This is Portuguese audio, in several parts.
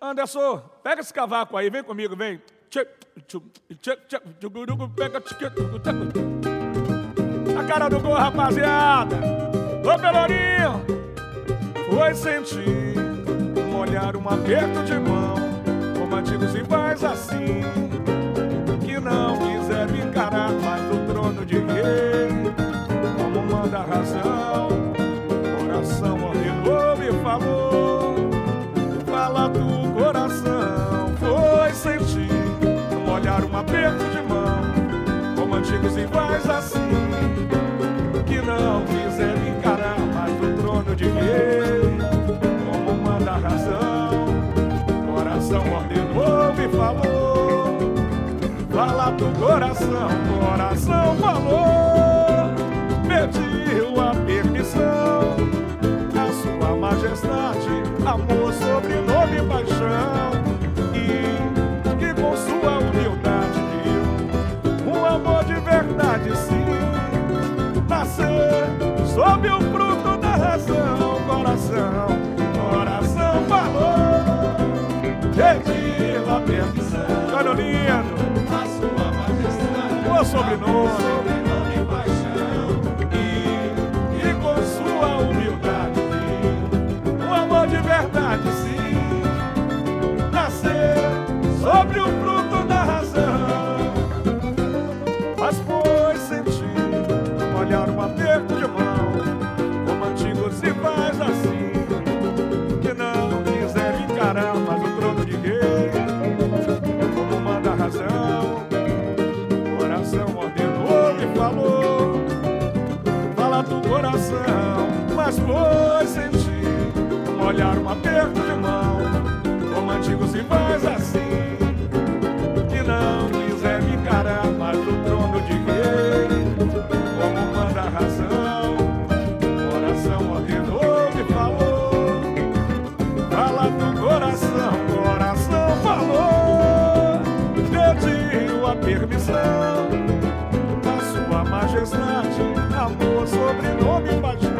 Anderson, pega esse cavaco aí, vem comigo, vem. Pega a cara do gol, rapaziada. Ô, Pelourinho, foi sentir um olhar, um aperto de mão, como antigos rivais assim, que não quiseram encarar mais o trono de rei, como manda a razão. Coração ordenou, me falou, fala do coração. Foi sentir um olhar, um aperto de mão, como antigos rivais assim, que não quiseram encarar mais o trono de rei, como manda a razão. Coração ordenou, me falou, fala do coração. Coração falou, pediu a permissão, a sua majestade, amor, sobrenome e paixão, e que com sua humildade viu um amor de verdade, sim, nascer sob o fruto da razão. Coração, coração falou, pediu a permissão, olha lindo, a sua majestade, o sobrenome e paixão, e com sua humildade um amor de verdade, sim, nascer sobre o fruto da razão. Mas foi sentir um olhar, um aperto de mão, como antigos rivais assim, que não quiseram encarar mais o trono de rei, como manda a razão. Coração ordenou, me falou, fala do coração. Mas foi sentir um olhar, um aperto de mão, como antigos rivais assim, que não quiseram encarar mais o trono de rei, como manda a razão. Coração ordenou, me falou, fala do coração. Coração falou, pediu a permissão, a sua majestade, amor, sobrenome e paixão,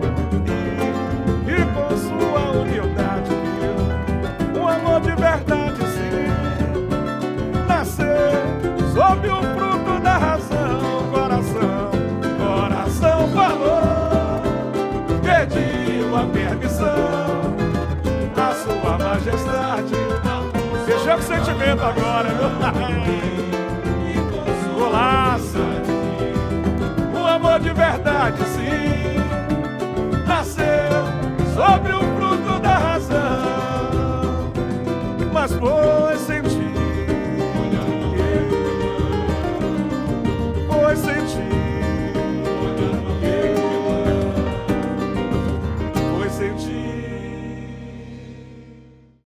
e com sua humildade viu um amor de verdade, sim, nascer sob o fruto da razão. Coração, coração falou, pediu a permissão, a sua majestade, deixa o sentimento agora, viu? Golaço, um amor de verdade, sim, nasceu sobre o fruto da razão. Mas foi sem